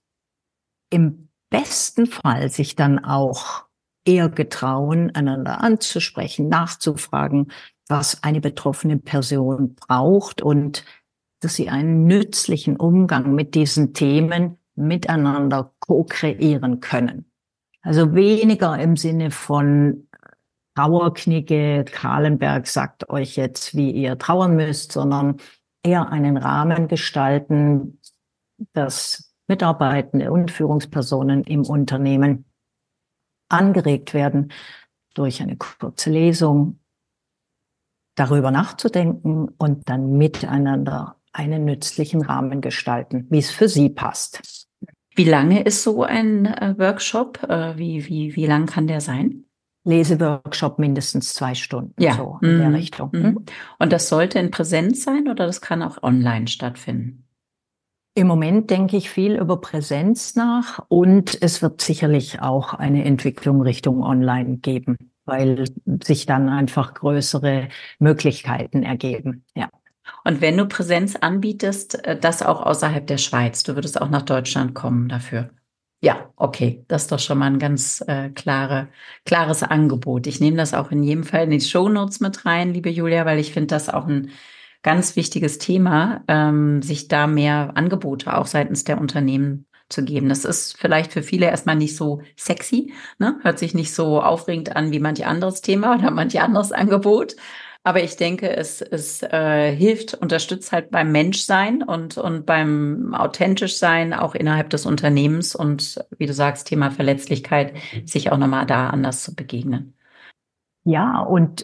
S2: im besten Fall sich dann auch eher getrauen, einander anzusprechen, nachzufragen, was eine betroffene Person braucht und dass sie einen nützlichen Umgang mit diesen Themen miteinander co-kreieren können. Also weniger im Sinne von Trauerknigge, Kahlenberg sagt euch jetzt, wie ihr trauern müsst, sondern eher einen Rahmen gestalten, dass Mitarbeitende und Führungspersonen im Unternehmen angeregt werden, durch eine kurze Lesung darüber nachzudenken und dann miteinander einen nützlichen Rahmen gestalten, wie es für sie passt.
S1: Wie lange ist so ein Workshop? Wie lang kann der sein?
S2: Leseworkshop mindestens 2 Stunden,
S1: Ja.
S2: so in der Richtung.
S1: Und das sollte in Präsenz sein oder das kann auch online stattfinden?
S2: Im Moment denke ich viel über Präsenz nach und es wird sicherlich auch eine Entwicklung Richtung Online geben, weil sich dann einfach größere Möglichkeiten ergeben. Ja.
S1: Und wenn du Präsenz anbietest, das auch außerhalb der Schweiz, du würdest auch nach Deutschland kommen dafür? Ja, okay, das ist doch schon mal ein ganz klares Angebot. Ich nehme das auch in jedem Fall in die Shownotes mit rein, liebe Julia, weil ich finde das auch ein ganz wichtiges Thema, sich da mehr Angebote auch seitens der Unternehmen zu geben. Das ist vielleicht für viele erstmal nicht so sexy, ne? Hört sich nicht so aufregend an wie manch anderes Thema oder manch anderes Angebot. Aber ich denke, es hilft, unterstützt halt beim Menschsein und beim authentisch sein, auch innerhalb des Unternehmens und wie du sagst, Thema Verletzlichkeit, sich auch nochmal da anders zu begegnen.
S2: Ja, und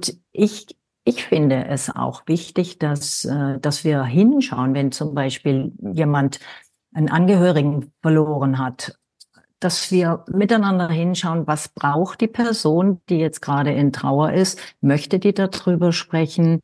S2: ich finde es auch wichtig, dass wir hinschauen, wenn zum Beispiel jemand einen Angehörigen verloren hat, dass wir miteinander hinschauen, was braucht die Person, die jetzt gerade in Trauer ist, möchte die darüber sprechen,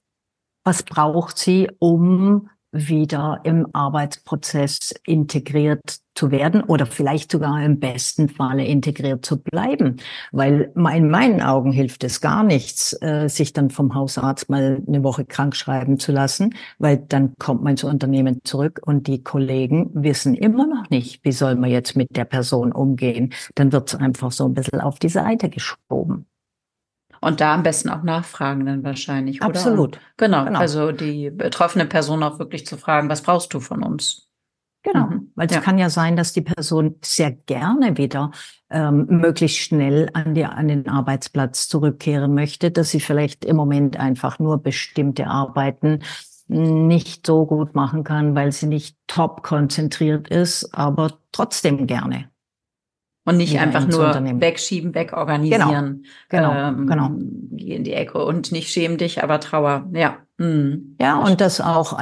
S2: was braucht sie, um wieder im Arbeitsprozess integriert zu werden oder vielleicht sogar im besten Falle integriert zu bleiben. Weil in meinen Augen hilft es gar nichts, sich dann vom Hausarzt mal eine Woche krank schreiben zu lassen, weil dann kommt man ins Unternehmen zurück und die Kollegen wissen immer noch nicht, wie soll man jetzt mit der Person umgehen. Dann wird es einfach so ein bisschen auf die Seite geschoben.
S1: Und da am besten auch nachfragen dann wahrscheinlich, oder?
S2: Absolut.
S1: Und genau,
S2: Genau.
S1: also die betroffene Person auch wirklich zu fragen, was brauchst du von uns?
S2: Genau, weil es kann ja sein, dass die Person sehr gerne wieder möglichst schnell an den Arbeitsplatz zurückkehren möchte, dass sie vielleicht im Moment einfach nur bestimmte Arbeiten nicht so gut machen kann, weil sie nicht top konzentriert ist, aber trotzdem gerne.
S1: Und nicht
S2: wieder
S1: einfach
S2: ins
S1: nur
S2: Unternehmen.
S1: wegschieben, wegorganisieren,
S2: Genau.
S1: Geh in die Ecke und nicht schäm dich, aber Trauer. Ja.
S2: Ja, und dass auch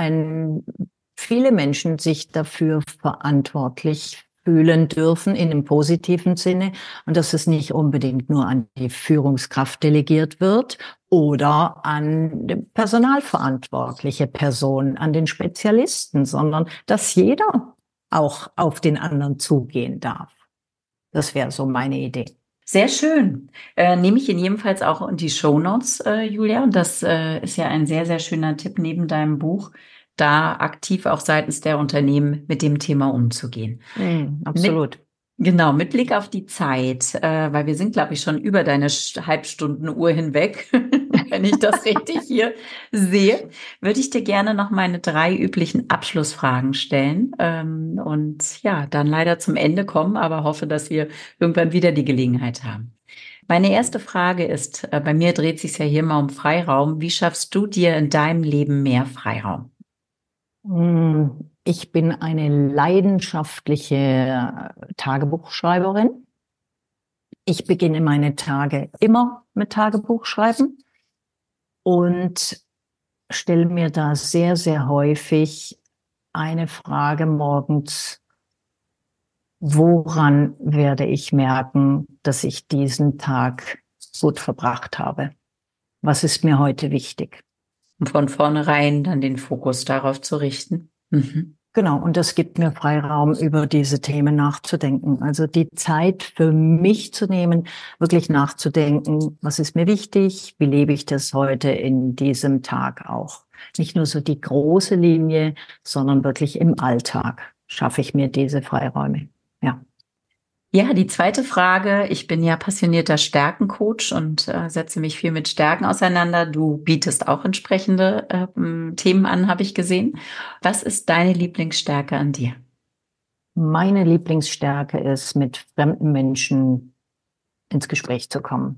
S2: viele Menschen sich dafür verantwortlich fühlen dürfen in dem positiven Sinne und dass es nicht unbedingt nur an die Führungskraft delegiert wird oder an die personalverantwortliche Person, an den Spezialisten, sondern dass jeder auch auf den anderen zugehen darf. Das wäre so meine Idee.
S1: Sehr schön. Nehme ich in jedem Fall auch in die Shownotes, Julia. Und das ist ja ein sehr, sehr schöner Tipp neben deinem Buch, da aktiv auch seitens der Unternehmen mit dem Thema umzugehen.
S2: Absolut.
S1: Mit Blick auf die Zeit, weil wir sind, glaube ich, schon über deine Halbstundenuhr hinweg, wenn ich das richtig hier sehe, würde ich dir gerne noch meine 3 üblichen Abschlussfragen stellen und ja, dann leider zum Ende kommen, aber hoffe, dass wir irgendwann wieder die Gelegenheit haben. Meine erste Frage ist, bei mir dreht sich ja hier mal um Freiraum. Wie schaffst du dir in deinem Leben mehr Freiraum?
S2: Ich bin eine leidenschaftliche Tagebuchschreiberin. Ich beginne meine Tage immer mit Tagebuchschreiben und stelle mir da sehr, sehr häufig eine Frage morgens: Woran werde ich merken, dass ich diesen Tag gut verbracht habe? Was ist mir heute wichtig?
S1: Um von vornherein dann den Fokus darauf zu richten.
S2: Genau, und das gibt mir Freiraum, über diese Themen nachzudenken. Also die Zeit für mich zu nehmen, wirklich nachzudenken, was ist mir wichtig, wie lebe ich das heute in diesem Tag auch. Nicht nur so die große Linie, sondern wirklich im Alltag schaffe ich mir diese Freiräume. Ja.
S1: Ja, die zweite Frage. Ich bin ja passionierter Stärkencoach und setze mich viel mit Stärken auseinander. Du bietest auch entsprechende Themen an, habe ich gesehen. Was ist deine Lieblingsstärke an dir?
S2: Meine Lieblingsstärke ist, mit fremden Menschen ins Gespräch zu kommen.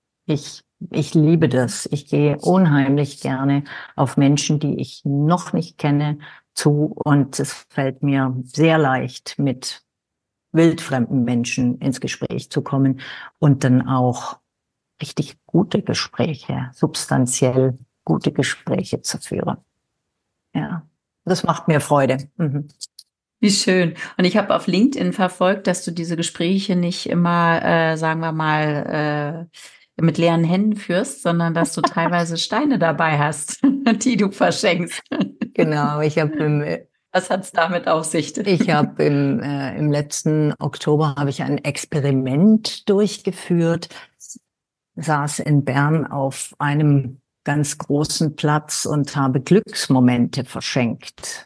S2: Ich liebe das. Ich gehe unheimlich gerne auf Menschen, die ich noch nicht kenne, zu. Und es fällt mir sehr leicht, mit wildfremden Menschen ins Gespräch zu kommen und dann auch richtig gute Gespräche, substanziell gute Gespräche zu führen. Ja, das macht mir Freude. Mhm.
S1: Wie schön. Und ich habe auf LinkedIn verfolgt, dass du diese Gespräche nicht immer, sagen wir mal, mit leeren Händen führst, sondern dass du teilweise Steine dabei hast, die du verschenkst.
S2: Genau,
S1: Was hat's damit auf sich?
S2: im letzten Oktober habe ich ein Experiment durchgeführt, saß in Bern auf einem ganz großen Platz und habe Glücksmomente verschenkt.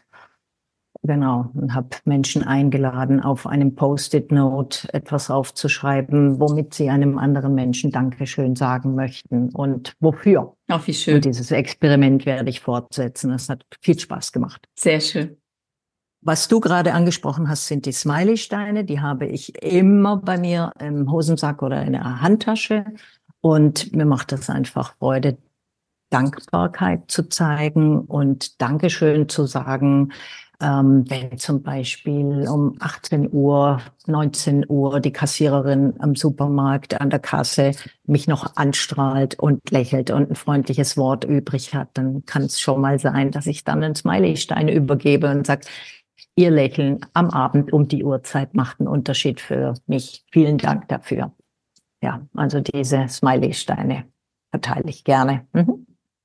S2: Genau, und habe Menschen eingeladen, auf einem Post-it-Note etwas aufzuschreiben, womit sie einem anderen Menschen Dankeschön sagen möchten und wofür.
S1: Auch wie
S2: Und
S1: schön.
S2: dieses Experiment werde ich fortsetzen. Es hat viel Spaß gemacht.
S1: Sehr schön.
S2: Was du gerade angesprochen hast, sind die Smiley-Steine. Die habe ich immer bei mir im Hosensack oder in der Handtasche. Und mir macht das einfach Freude, Dankbarkeit zu zeigen und Dankeschön zu sagen, wenn zum Beispiel um 18 Uhr, 19 Uhr die Kassiererin am Supermarkt an der Kasse mich noch anstrahlt und lächelt und ein freundliches Wort übrig hat, dann kann es schon mal sein, dass ich dann einen Smiley-Stein übergebe und sage, Ihr Lächeln am Abend um die Uhrzeit macht einen Unterschied für mich. Vielen Dank dafür. Ja, also diese Smiley-Steine verteile ich gerne. Mhm.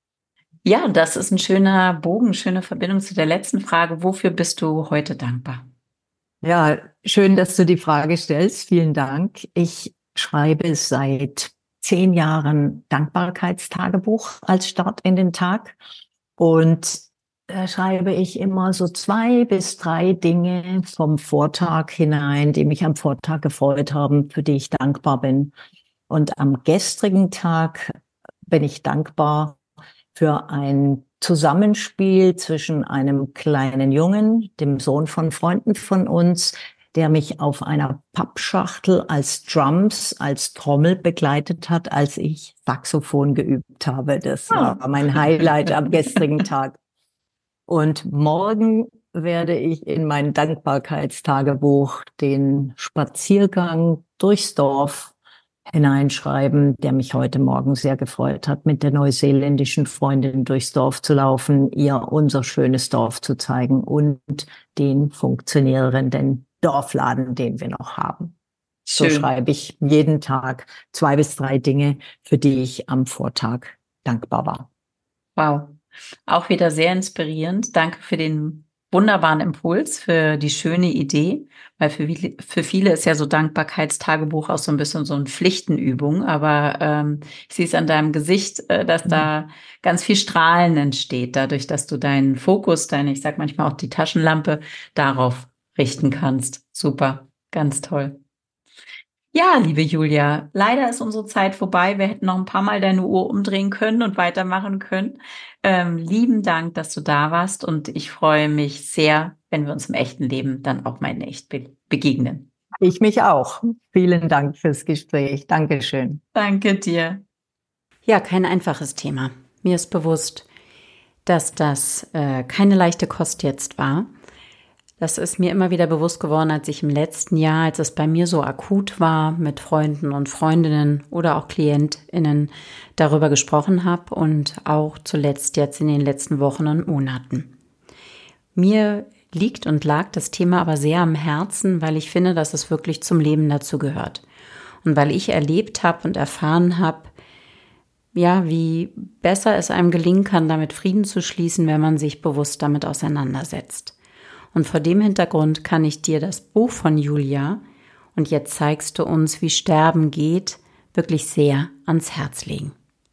S1: Ja, das ist ein schöner Bogen, schöne Verbindung zu der letzten Frage. Wofür bist du heute dankbar?
S2: Ja, schön, dass du die Frage stellst. Vielen Dank. Ich schreibe seit 10 Jahren Dankbarkeitstagebuch als Start in den Tag. Und da schreibe ich immer so 2 bis 3 Dinge vom Vortag hinein, die mich am Vortag gefreut haben, für die ich dankbar bin. Und am gestrigen Tag bin ich dankbar für ein Zusammenspiel zwischen einem kleinen Jungen, dem Sohn von Freunden von uns, der mich auf einer Pappschachtel als Drums, als Trommel begleitet hat, als ich Saxophon geübt habe. Das war mein Highlight am gestrigen Tag. Und morgen werde ich in mein Dankbarkeitstagebuch den Spaziergang durchs Dorf hineinschreiben, der mich heute Morgen sehr gefreut hat, mit der neuseeländischen Freundin durchs Dorf zu laufen, ihr unser schönes Dorf zu zeigen und den funktionierenden Dorfladen, den wir noch haben. So
S1: Schön.
S2: schreibe ich jeden Tag 2 bis 3 Dinge, für die ich am Vortag dankbar war.
S1: Wow. Auch wieder sehr inspirierend. Danke für den wunderbaren Impuls, für die schöne Idee, weil für viele ist ja so Dankbarkeitstagebuch auch so ein bisschen so eine Pflichtenübung, aber ich sehe es an deinem Gesicht, dass da ganz viel Strahlen entsteht, dadurch, dass du deinen Fokus, ich sag manchmal auch die Taschenlampe, darauf richten kannst. Super, ganz toll. Ja, liebe Julia, leider ist unsere Zeit vorbei. Wir hätten noch ein paar Mal deine Uhr umdrehen können und weitermachen können. Lieben Dank, dass du da warst und ich freue mich sehr, wenn wir uns im echten Leben dann auch mal in echt begegnen.
S2: Ich mich auch. Vielen Dank fürs Gespräch. Dankeschön.
S1: Danke dir. Ja, kein einfaches Thema. Mir ist bewusst, dass das keine leichte Kost jetzt war. Das ist mir immer wieder bewusst geworden, als ich im letzten Jahr, als es bei mir so akut war, mit Freunden und Freundinnen oder auch KlientInnen darüber gesprochen habe und auch zuletzt jetzt in den letzten Wochen und Monaten. Mir liegt und lag das Thema aber sehr am Herzen, weil ich finde, dass es wirklich zum Leben dazu gehört. Und weil ich erlebt habe und erfahren habe, ja, wie besser es einem gelingen kann, damit Frieden zu schließen, wenn man sich bewusst damit auseinandersetzt. Und vor dem Hintergrund kann ich dir das Buch von Julia und jetzt zeigst du uns, wie Sterben geht, wirklich sehr ans Herz legen.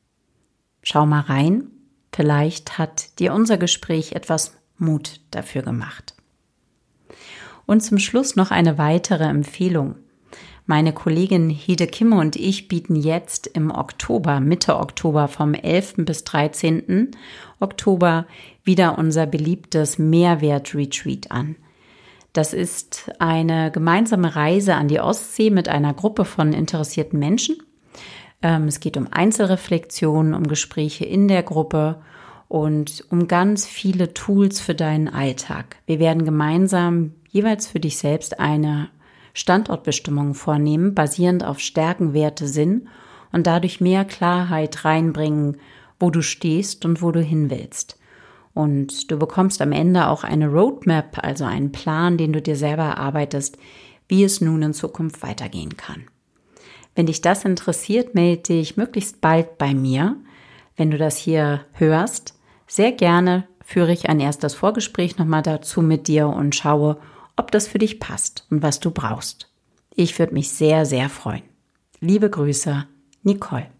S1: Schau mal rein, vielleicht hat dir unser Gespräch etwas Mut dafür gemacht. Und zum Schluss noch eine weitere Empfehlung. Meine Kollegin Hede Kimme und ich bieten jetzt im Oktober, Mitte Oktober vom 11. bis 13. Oktober wieder unser beliebtes Mehrwert-Retreat an. Das ist eine gemeinsame Reise an die Ostsee mit einer Gruppe von interessierten Menschen. Es geht um Einzelreflexionen, um Gespräche in der Gruppe und um ganz viele Tools für deinen Alltag. Wir werden gemeinsam jeweils für dich selbst eine Standortbestimmung vornehmen, basierend auf Stärken, Werte, Sinn und dadurch mehr Klarheit reinbringen, wo du stehst und wo du hin willst. Und du bekommst am Ende auch eine Roadmap, also einen Plan, den du dir selber erarbeitest, wie es nun in Zukunft weitergehen kann. Wenn dich das interessiert, melde dich möglichst bald bei mir. Wenn du das hier hörst, sehr gerne führe ich ein erstes Vorgespräch nochmal dazu mit dir und schaue, ob das für dich passt und was du brauchst. Ich würde mich sehr, sehr freuen. Liebe Grüße, Nicole.